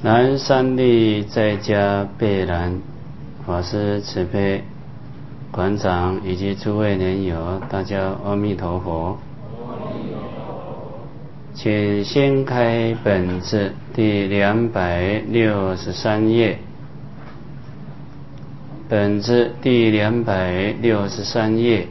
南三立在家贝兰法师慈悲馆长以及诸位莲友，大家阿弥陀佛。请先开本子第263页，本子第263页。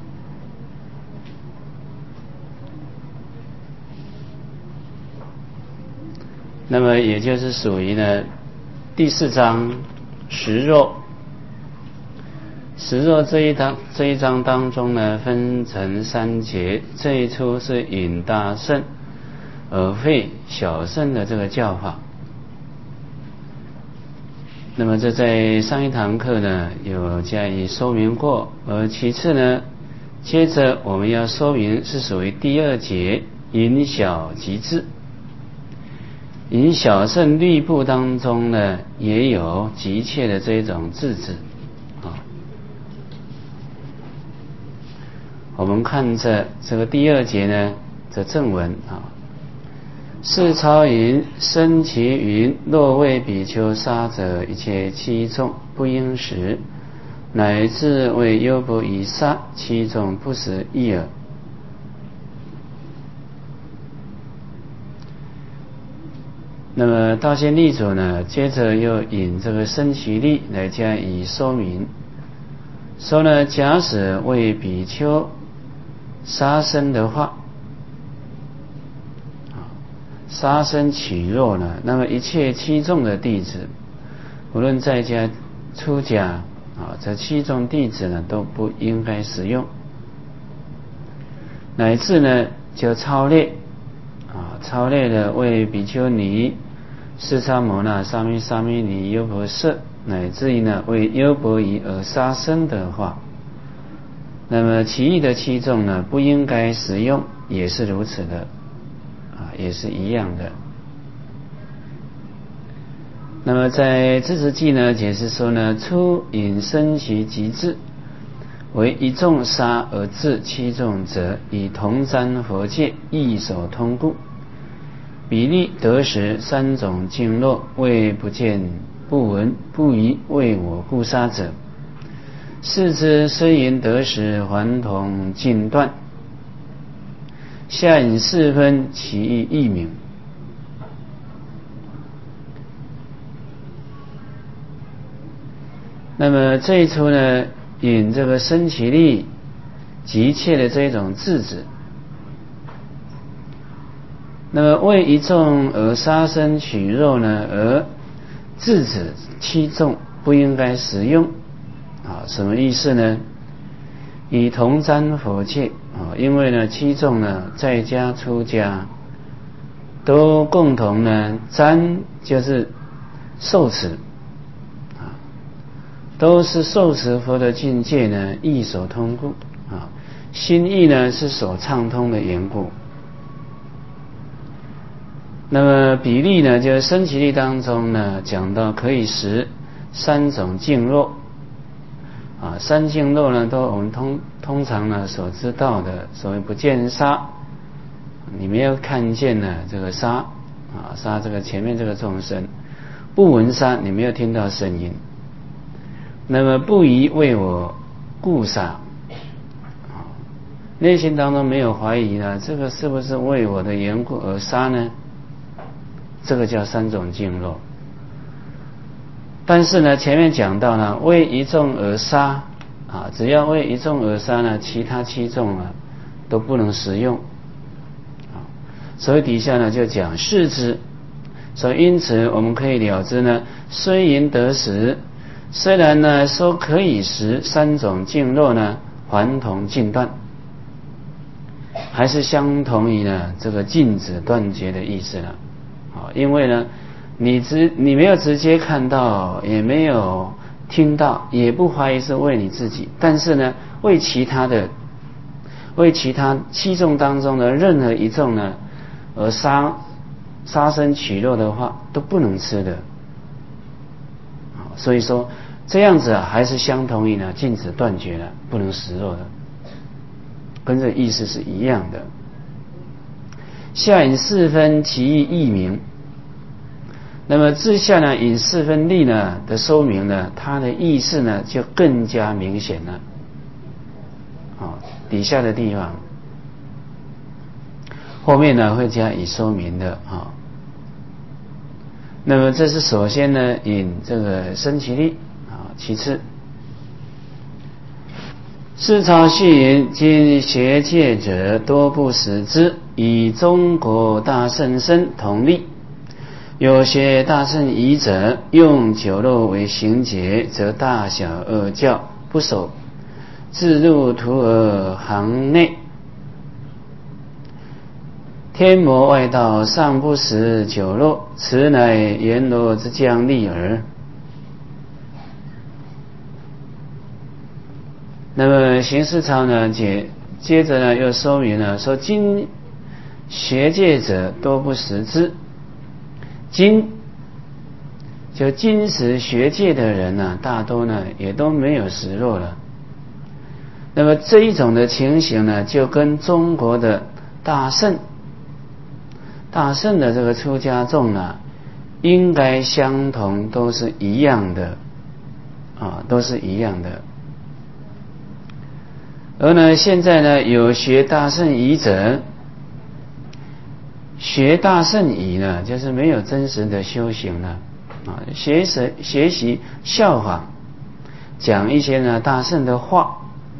那么也就是属于呢第4章实若。实若这一章当中呢，分成3节。这一出是引大乘而废小乘的这个教法。那么这在上一堂课呢有加以说明过，而其次呢，接着我们要说明是属于第2节引小即智。引小乘律部当中呢，也有急切的这种智止啊。我们看着这个第2节呢的正文啊，是超云生其云，若为比丘杀者，一切七众不应食，乃至为优婆夷杀，七众不食一耳。那么道仙立主呢，接着又引这个生其力来加以说明，说呢，假使为比丘杀生的话，杀生取肉呢，那么一切七众的弟子，无论在家出家这七众弟子呢都不应该食用，乃至呢就超列的为比丘尼、释迦牟那、沙弥沙弥尼、优婆塞，乃至于呢为优婆夷而杀生的话，那么其余的七众呢不应该食用，也是如此的也是一样的。那么在智持记呢解释说呢，初引生其极智，为一众杀而治七众者，以同瞻佛界异手通故，比例得时3种经络，为不见不闻不疑为我故杀者，是之虽引得时还同尽断，下引4分，其意异名。那么这一出呢，引这个生其力急切的这种制止，那么为一众而杀生取肉呢，而制止七众不应该食用什么意思呢？以同瞻佛界因为呢七众呢在家出家都共同呢瞻就是受持都是受持佛的境界呢异所通故心意呢是所畅通的缘故。那么比例呢，就是生其力当中呢讲到可以食3种净肉3净肉呢都我们通常呢所知道的，所谓不见杀，你没有看见呢这个杀杀这个前面这个众生，不闻杀，你没有听到声音，那么不疑为我故杀，内心当中没有怀疑呢，这个是不是为我的缘故而杀呢？这个叫3种净肉。但是呢前面讲到呢，为一众而杀只要为一众而杀呢，其他七众呢都不能食用所以底下呢就讲是之，所以因此我们可以了知呢，虽引得食，虽然呢说可以食3种净肉呢，还同尽断，还是相同于呢这个禁止断绝的意思了因为呢你没有直接看到，也没有听到，也不怀疑是为你自己，但是呢为其他七众当中的任何一众呢而杀生取肉的话都不能吃的所以说这样子还是相同于呢禁止断绝了，不能食肉的，跟这意思是一样的。下引4分，其意异名。 那么至下呢引四分力呢的说明呢，它的意思呢就更加明显了。底下的地方后面呢会加以说明的那么这是首先呢引这个生其力其次世超续云：今学界者多不识之，以中国大圣身同例。有学大圣仪者，用酒肉为行节，则大小二教不守，自入徒儿行内。天魔外道尚不食酒肉，此乃阎罗之将利耳。那么行思超呢接着呢又说明了说，今学界者多不识之。今就今时学界的人呢，大多呢也都没有识肉了。那么这一种的情形呢，就跟中国的大圣的这个出家众呢，应该相同，都是一样的都是一样的。而呢现在呢有学大圣仪者，学大圣仪呢就是没有真实的修行了学习效仿讲一些呢大圣的话。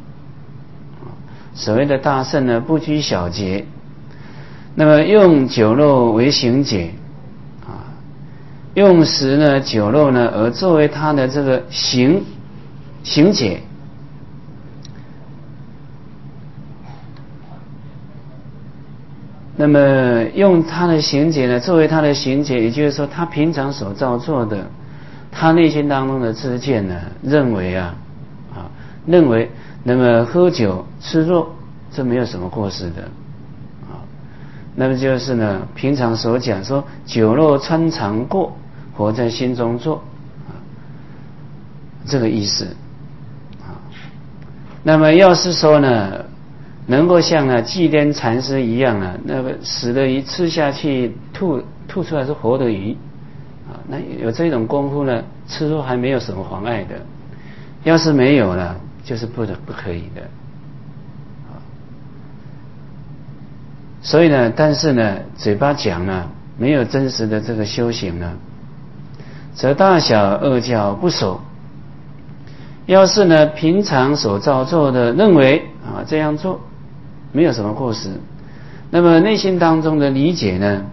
所谓的大圣呢不拘小节，那么用酒肉为行解用食呢酒肉呢而作为他的这个行解。那么用他的行解呢作为他的行解，也就是说他平常所造作的，他内心当中的知见呢，认为那么喝酒吃肉这没有什么过失的那么就是呢平常所讲说酒肉穿肠过，活在心中做这个意思那么要是说呢能够像寂天禅师一样那个死的鱼吃下去吐出来是活的鱼那有这种功夫呢，吃肉还没有什么妨碍的。要是没有了，就是不可以的所以呢，但是呢，嘴巴讲呢，没有真实的这个修行呢，则大小二教不守。要是呢，平常所造作的认为这样做没有什么过失，那么内心当中的理解呢，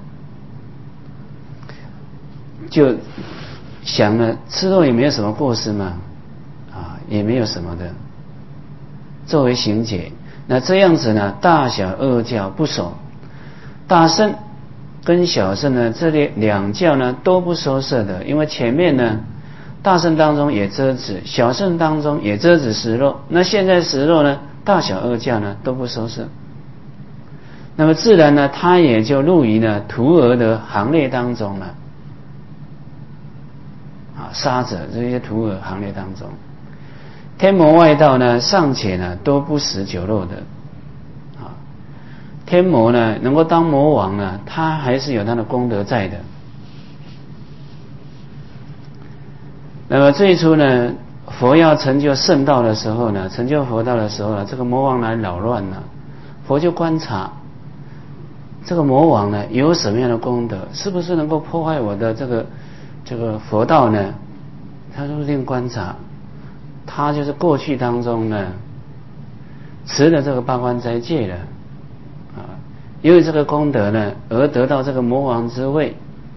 就想呢，吃肉也没有什么过失嘛，也没有什么的，作为行解。那这样子呢，大小二教不守，大圣跟小圣呢，这两教呢都不收摄的，因为前面呢，大圣当中也遮止，小圣当中也遮止食肉，那现在食肉呢，大小二教呢都不收摄，那么自然呢，他也就入于呢徒儿的行列当中了，杀者这些徒儿行列当中。天魔外道呢尚且呢都不食酒肉的天魔呢能够当魔王呢，他还是有他的功德在的。那么最初呢，佛要成就圣道的时候呢，成就佛道的时候呢，这个魔王来扰乱了，佛就观察这个魔王呢有什么样的功德，是不是能够破坏我的这个佛道呢？他入定观察，他就是过去当中呢持了这个八关斋戒了因为这个功德呢而得到这个魔王之位。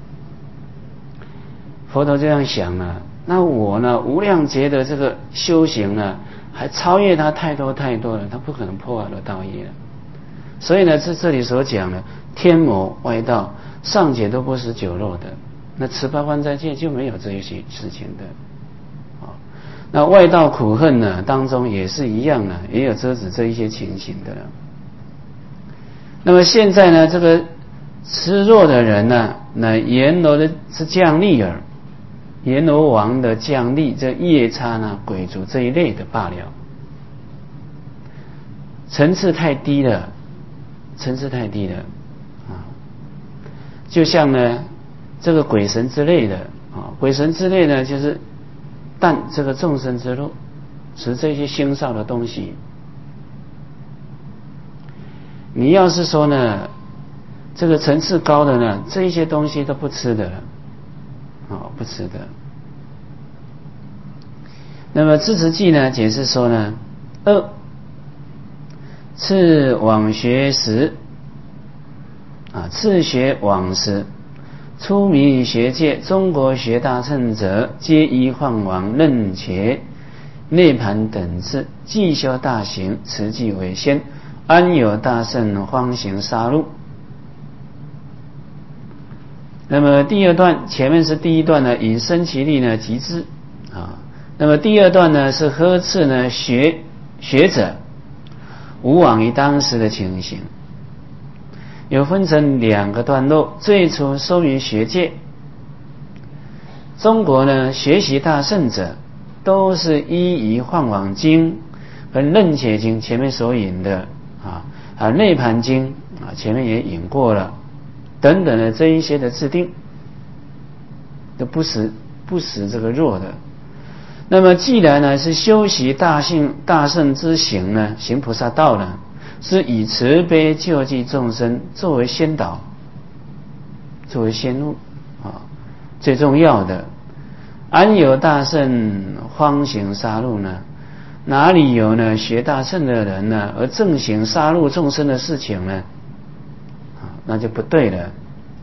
佛陀这样想那我呢无量劫的这个修行呢还超越他太多太多了，他不可能破坏了道业了。所以呢这里所讲的天魔外道尚且都不食酒肉的，那持八关斋戒就没有这一些事情的那外道苦恨呢当中也是一样也有遮止这一些情形的了。那么现在呢这个吃肉的人呢，那阎罗的是将利耳，阎罗王的将利，这夜叉呢鬼卒这一类的罢了，层次太低了就像呢这个鬼神之类的啊，鬼神之类呢，就是但这个众生之路，使这些腥臊的东西。你要是说呢，这个层次高的呢，这一些东西都不吃的了，不吃的。那么智慈记呢，解释说呢，次往学时，次学往时，出迷学界，中国学大乘者，皆依幻王任伽、涅盘等智，既修大行，持记为先。安有大圣方行杀戮？那么第二段前面是第一段呢，以生其力呢集之那么第二段呢是呵斥呢学者无往于当时的情形，有分成两个段落。最初收于学界，中国呢学习大圣者都是依于幻网经和任伽经前面所引的内盘经前面也引过了等等的这一些的制定，都不使这个弱的。那么既然呢是修习大圣之行呢，行菩萨道呢，是以慈悲救济众生作为先导，作为先路最重要的。安有大圣方行杀戮呢？哪里有呢学大乘的人呢而正行杀戮众生的事情呢？那就不对了。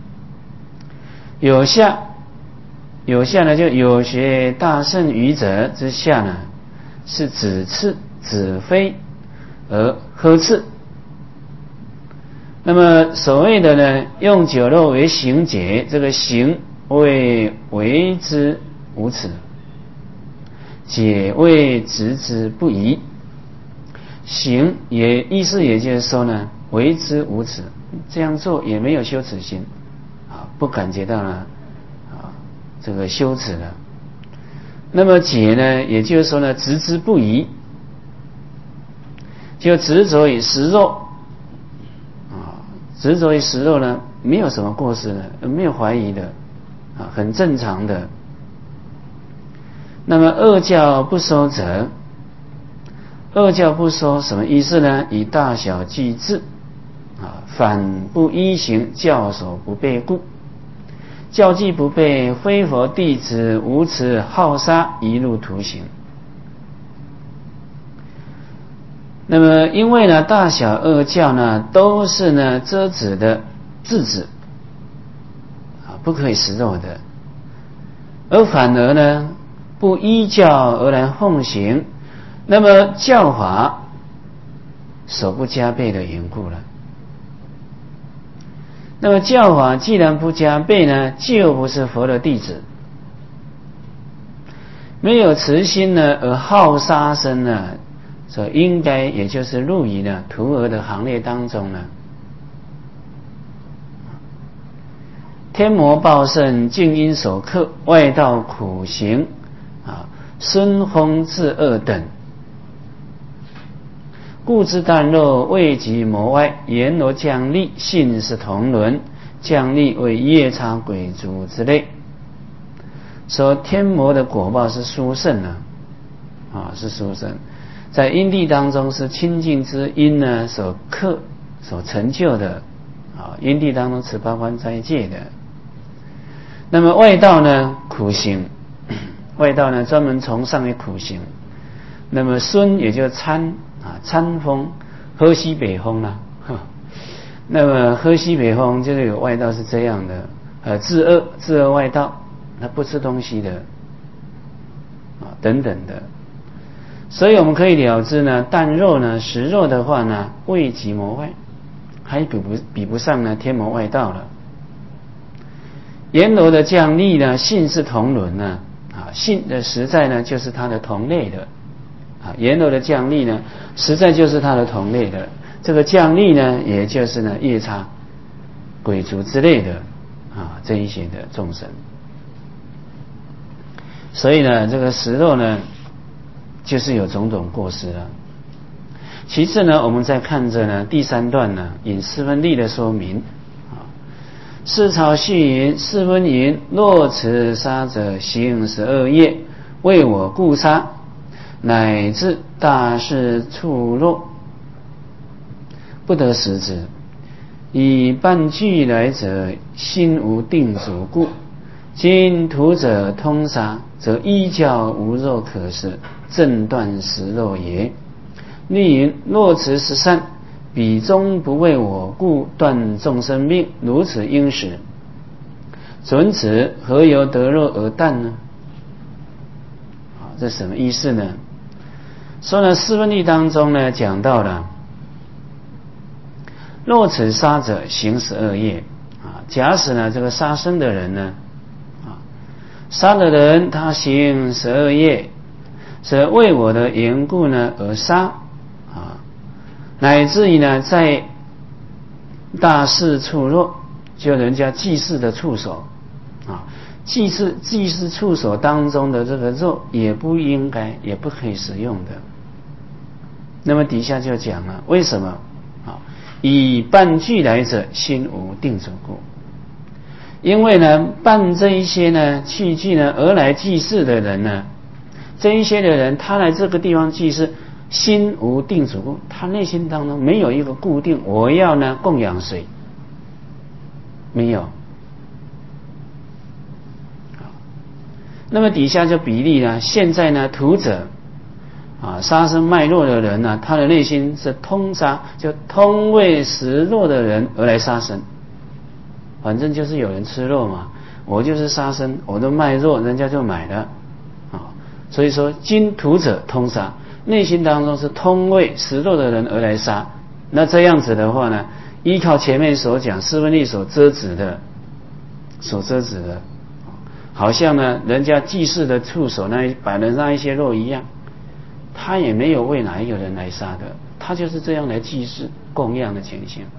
有下呢，就有学大乘愚者之下呢，是指斥指非而呵斥。那么所谓的呢，用酒肉为行解，这个行为之无耻，解谓执之不疑。行也意思也就是说呢，为之无耻，这样做也没有羞耻心不感觉到呢这个羞耻了。那么解呢，也就是说呢，执之不疑，就执着于食肉执着于食肉呢，没有什么过失的，没有怀疑的很正常的。那么恶教不收者，恶教不收什么意思呢？以大小俱治反不依行，教守不备故。教纪不备，非佛弟子无耻好杀，一路徒刑。那么因为呢大小恶教呢都是呢遮止的制止不可以食肉的，而反而呢不依教而来奉行，那么教法守不加倍的缘故了。那么教法既然不加倍呢，就不是佛的弟子。没有慈心呢而好杀生呢，所以应该也就是入于呢徒儿的行列当中呢。天魔报圣，静因所克，外道苦行孙风自恶等，故知淡肉未及魔外，阎罗降力信是同伦，降力为夜叉鬼卒之类。说天魔的果报是殊胜是殊胜，在因地当中是清净之因呢所克所成就的因地当中持八关斋戒的。那么外道呢苦行，外道呢专门崇尚于苦行。那么孙也就参风，喝西北风那么喝西北风就是有外道是这样的自恶外道，他不吃东西的等等的。所以我们可以了知呢，淡肉呢食肉的话呢，未及魔外，还比不上呢天魔外道了。阎罗的降力呢，信是同伦呢信的实在呢就是他的同类的阎罗的降力呢实在就是他的同类的。这个降力呢也就是呢夜叉鬼卒之类的这一些的众生。所以呢这个食肉呢就是有种种过失了。其次呢，我们再看着呢第三段呢引四分例的说明是草续云：世尊云，若此杀者行12业，为我故杀，乃至大事处弱，不得食之。以半具来者，心无定主故。今屠者通杀，则依教无肉可食，正断食肉也。律云：若持13，彼终不为我故，断众生命，如此应食。准此何由得肉而啖呢？这什么意思呢？说呢，四分律当中呢讲到了，若此杀者行12业假使呢这个杀生的人呢杀的人他行12业，是为我的缘故呢而杀乃至于呢在大事处弱，就人家祭祀的处所祭祀处所当中的这个肉也不应该也不可以食用的。那么底下就讲了为什么以伴具来者，心无定主故。因为呢伴这一些呢器具呢而来祭祀的人呢，这一些的人他来这个地方祭祀，心无定主故，他内心当中没有一个固定我要呢供养谁，没有。那么底下就比例呢，现在呢屠者杀生卖肉的人呢，他的内心是通杀，就通为食肉的人而来杀生。反正就是有人吃肉嘛，我就是杀生，我都卖肉，人家就买了所以说今屠者通杀，内心当中是通为食肉的人而来杀。那这样子的话呢，依靠前面所讲四分律所遮止的，好像呢人家祭祀的处所那摆的那一些肉一样，他也没有为哪一个人来杀的，他就是这样来祭祀供养的情形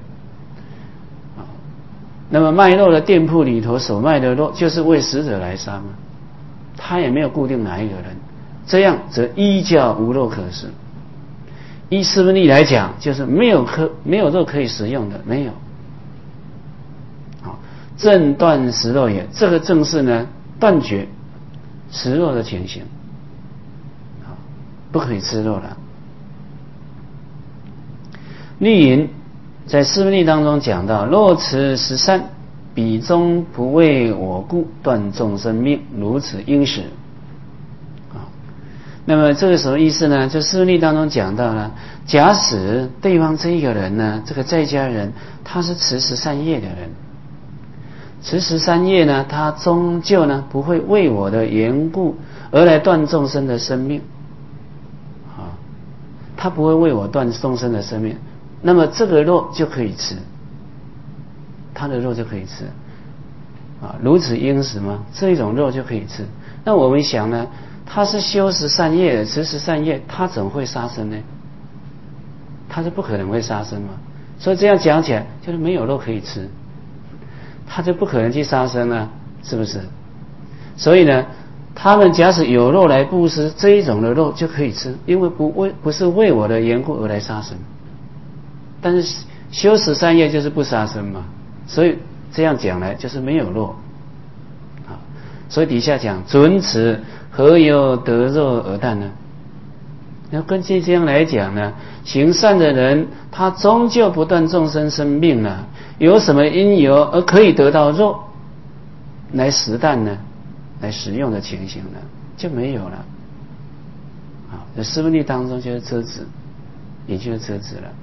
那么卖肉的店铺里头所卖的肉就是为死者来杀嘛，他也没有固定哪一个人，这样则依教无肉可食。依四分律来讲，就是没有肉可以食用的，没有正断食肉也，这个正是呢断绝食肉的情形不可以吃肉了。律云在四分律当中讲到，若持13，彼终不为我故，断众生命，如此应食那么这个什么意思呢？就四分律当中讲到了，假使对方这一个人呢，这个在家人他是持13业的人，持13业呢，他终究呢不会为我的缘故而来断众生的生命他不会为我断众生的生命，那么这个肉就可以吃，他的肉就可以吃如此应食吗？这种肉就可以吃。那我们想呢，他是修13业的，持13业，他怎么会杀生呢？他是不可能会杀生嘛。所以这样讲起来，就是没有肉可以吃，他就不可能去杀生啊，是不是？所以呢，他们假使有肉来布施，这一种的肉就可以吃，因为不是为我的缘故而来杀生。但是修13业就是不杀生嘛，所以这样讲来就是没有肉所以底下讲准此何由得肉而啖呢？要根据这样来讲呢，行善的人他终究不断众生生命了，有什么因由而可以得到肉来食啖呢？来食用的情形呢？就没有了这四分律当中就是遮止，也就是遮止了。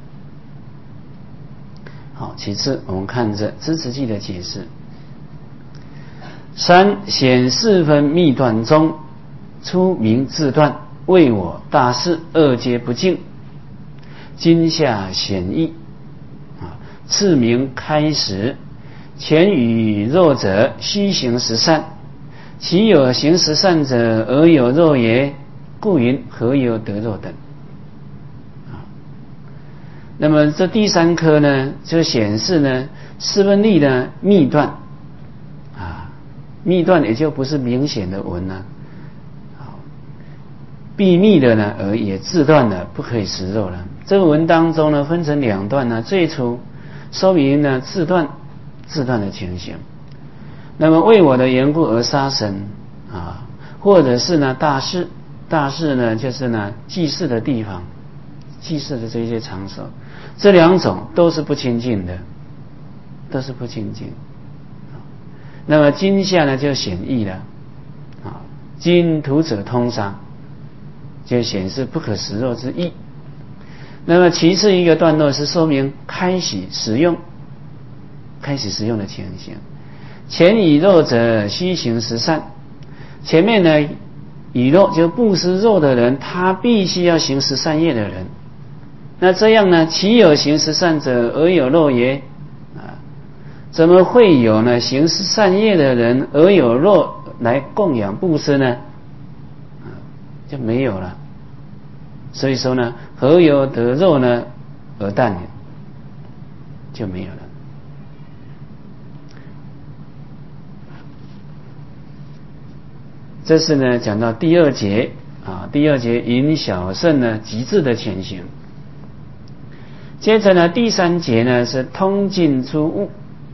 好，其次我们看这支持记的解释。3显4分密断中，出名自断，为我大事，二皆不敬，今下显义次名开始，前与肉者须行13，其有行13者而有肉也，故云何由得肉等那么这第3科呢，就显示呢四分律呢密断密断也就不是明显的文闭密的呢而也自断了，不可以食肉了。这个文当中呢分成2段呢，最初说明呢自断自断的情形。那么为我的缘故而杀生啊，或者是呢大事呢就是呢祭祀的地方，祭祀的这些场所，这两种都是不清净的，都是不清净。那么今下呢就显义了啊，今徒者通杀，就显示不可食肉之意。那么其次一个段落是说明开始食用的情形。前以肉者须行十善，前面呢以肉就不食肉的人，他必须要行十善业的人。那这样呢，岂有行十善者而有肉耶？怎么会有呢行十善业的人而有肉来供养布施呢？就没有了。所以说呢，何有得肉呢而诞，就没有了。这是呢讲到第二节啊，第二节引小圣呢极致的前行。接着呢第三节呢是通禁出物。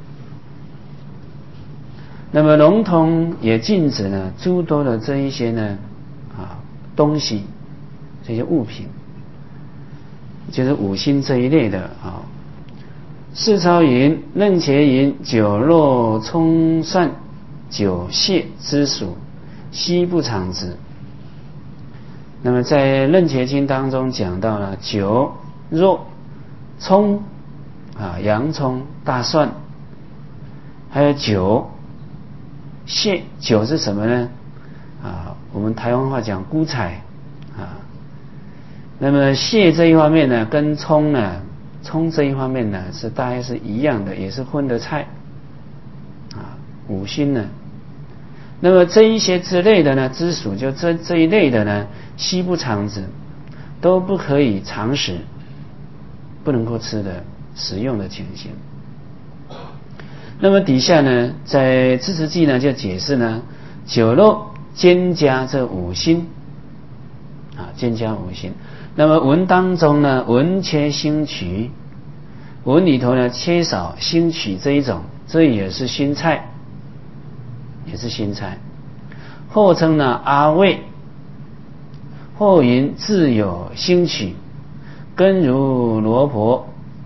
那么笼统也禁止呢诸多的这一些呢东西，这些物品，就是五辛这一类的啊。世超云：楞伽云，酒肉充善，酒泻之属，悉不常之。那么在楞伽经当中讲到了酒、肉、葱洋葱、大蒜，还有酒、泻。酒是什么呢？我们台湾话讲菇菜那么泻这一方面呢，跟葱这一方面呢是大概是一样的，也是荤的菜五辛呢。那么这一些之类的呢，之属就这一类的呢，悉不常之，都不可以常食，不能够吃的食用的情形。那么底下呢，在支持记呢就解释呢，酒肉兼加这五辛兼加五辛。那么文当中呢，文切辛取，文里头呢缺少辛取这一种，这也是辛菜，也是辛菜。后称呢阿味，后云自有辛取，根如罗婆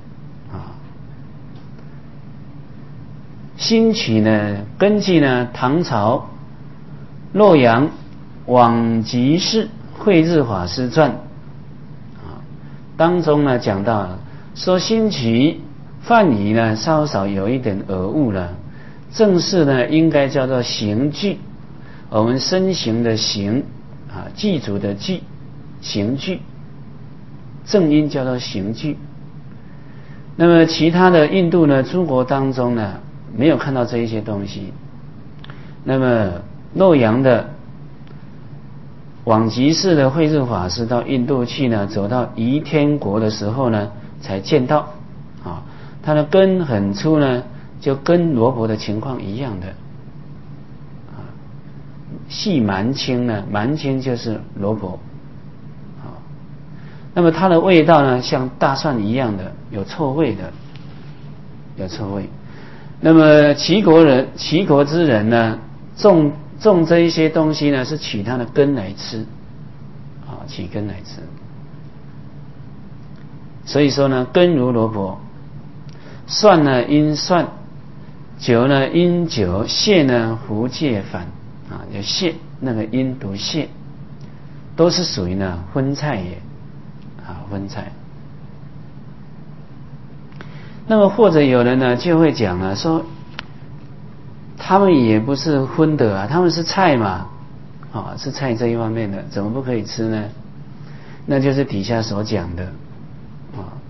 辛取呢根据呢唐朝洛阳往集士慧日法师传当中呢讲到说辛取梵语呢稍稍有一点讹误了，正式呢应该叫做行具，我们身形的形具足的具，行具，正音叫做行具。那么其他的印度呢诸国当中呢没有看到这一些东西。那么洛阳的往集士的慧日法师到印度去呢，走到夷天国的时候呢才见到他的根很粗呢，就跟罗婆的情况一样的细蛮青呢，蛮青就是罗婆那么它的味道呢像大蒜一样的，有臭味的，有臭味。那么齐国之人呢种这一些东西呢是取它的根来吃取根来吃。所以说呢根如罗婆，蒜呢因蒜，酒呢因酒，泻呢胡芥反有泻那个因读泻，都是属于呢荤菜也荤菜。那么或者有人呢就会讲了说，他们也不是荤的他们是菜嘛是菜这一方面的，怎么不可以吃呢？那就是底下所讲的